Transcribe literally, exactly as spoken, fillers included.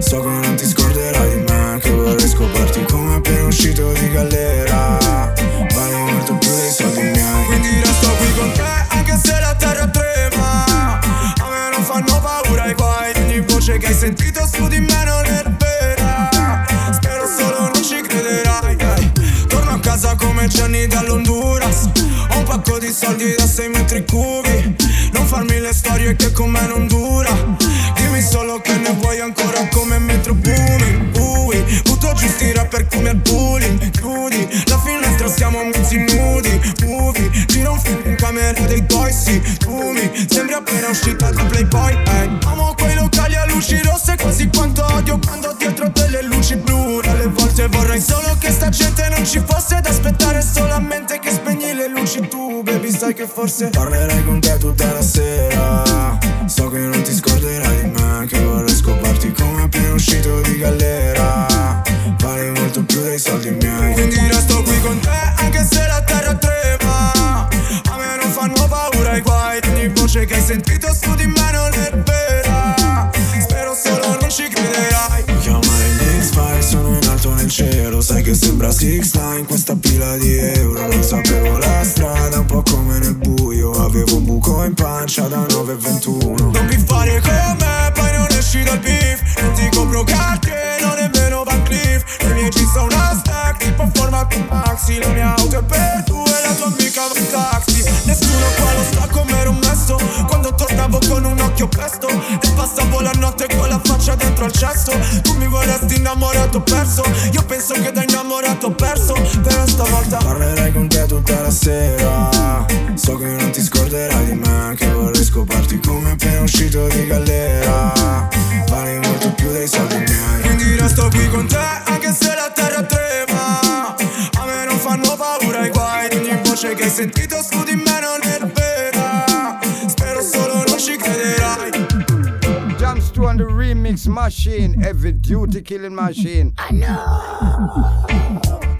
So che non ti scorderai di me, che vorrei scoparti come appena uscito di galera. Vale molto più dei soldi miei, quindi resto qui con te anche se la terra trema. A me non fanno paura i guai, ogni voce che hai sentito su di me non è vera. Spero solo non ci crederai, eh. Torno a casa come Gianni dall'Honduras. Ho un pacco di soldi da sei metri cubi. Non farmi le storie che con me non dura. Dimmi solo che ne vuoi ancora come Metro Booming. Ui, butto giù sti rapper come al bullying. Chiudi la finestra, siamo mezzi nudi. Movie, tiro un film in camera dei tuoi, sì. Tu mi sembri appena uscita da Playboy, eh. Amo quei locali a luci rosse così quanto odio quando dietro delle luci blu. Alle volte vorrei solo che sta gente non ci fosse, ad aspettare solamente che spegni le luci tu. Baby, sai che forse parlerai con te tutta la sera. So che non ti scorderai di me, che vorrei scoparti come appena uscito di galera. Vale molto più dei soldi miei, quindi resto qui con te anche se la terra trema. A me non fanno paura i guai, ogni voce che hai sentito su di me non è vera. Spero solo non ci crederai. Mi chiamare gli X-Files, sono in alto nel cielo. Sai che sembra Six Nine questa pila di euro. Non sapevo la strada, un po' come nel buio. Avevo un buco in pancia da nove e ventuno. Non mi fare con me, poi non esci dal beef. Non ti compro carte, non nemmeno Van Cleef. Le mie jeans sono una stack, tipo formato maxi. La mia auto è per due, la tua amica va in taxi. Nessuno qua lo sa come ero messo quando tornavo con un occhio pesto e passavo la notte con la faccia dentro al cesso. Tu mi vorresti innamorato perso, io penso che da innamorato perso. Però stavolta parlerai con te tutta la sera. So che non ti scorderai di me, che vorrei scoparti come appena uscito di galera. Vali molto più dei soldi miei, quindi resto qui con te anche se la terra trema. A me non fanno paura i guai, ogni voce che hai sentito su di me non è vera. Spero solo non ci crederai. Jumps to on the remix machine, heavy duty killing machine. I know.